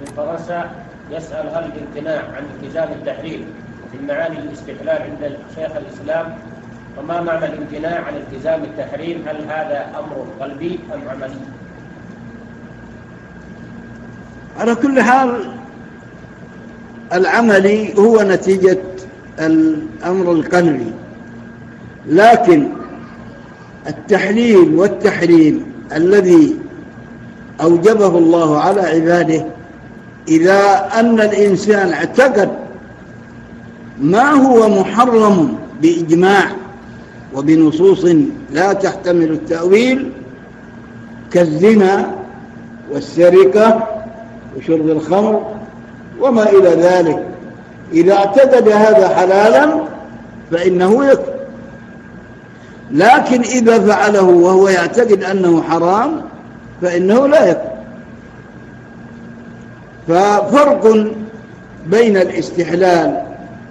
من فرنسا يسأل: هل الامتناع عن التزام التحريم من معاني الاستحلال عند شيخ الإسلام؟ وما معنى الامتناع عن التزام التحريم؟ هل هذا أمر قلبي أم عملي؟ على كل حال العملي هو نتيجة الأمر القلبي، لكن التحليل والتحريم الذي أوجبه الله على عباده، إذا أن الإنسان اعتقد ما هو محرم بإجماع وبنصوص لا تحتمل التأويل كالزنا والسرقة وشرب الخمر وما إلى ذلك، إذا اعتقد هذا حلالا فإنه يكفر. لكن إذا فعله وهو يعتقد أنه حرام فإنه لا يكفر. ففرق بين الاستحلال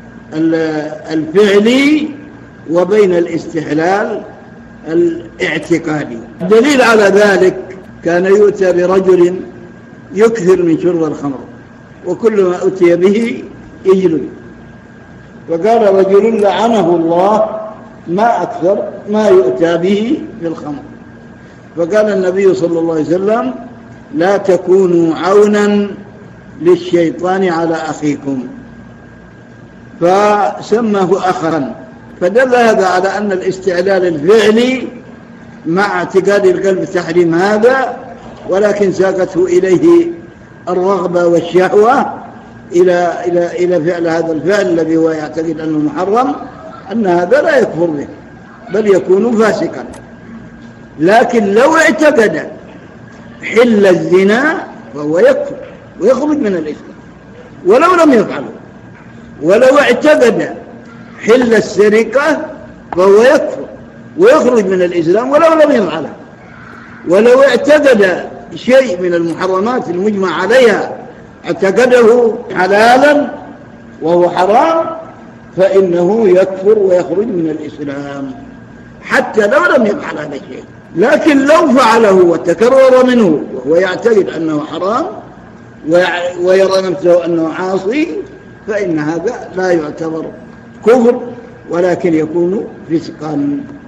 الفعلي وبين الاستحلال الاعتقادي. الدليل على ذلك كان يؤتى برجل يكثر من شرب الخمر وكل ما أتي به يجلد، فقال رجل لعنه الله ما أكثر ما يؤتى به في الخمر. فقال النبي صلى الله عليه وسلم: لا تكونوا عونا للشيطان على أخيكم، فسماه أخا. فدل هذا على أن الاستعلال الفعلي مع اعتقاد القلب تحريم هذا، ولكن ساقته إليه الرغبة والشهوة إلى فعل هذا الفعل الذي هو يعتقد أنه محرم، أن هذا لا يكفر به بل يكون فاسقا. لكن لو اعتقد حل الزنا فهو يكفر ويخرج من الإسلام ولو لم يفعله، ولو اعتقد حل السرقة فهو يكفر ويخرج من الإسلام ولو لم يفعله، ولو اعتقد شيء من المحرمات المجمع عليها اعتقده حلالا وهو حرام فإنه يكفر ويخرج من الإسلام حتى لو لم يفعل هذا الشيء. لكن لو فعله وتكرر منه وهو يعتقد أنه حرام ويرى نفسه أنه عاصي فإن هذا لا يعتبر كفر ولكن يكون فسقا.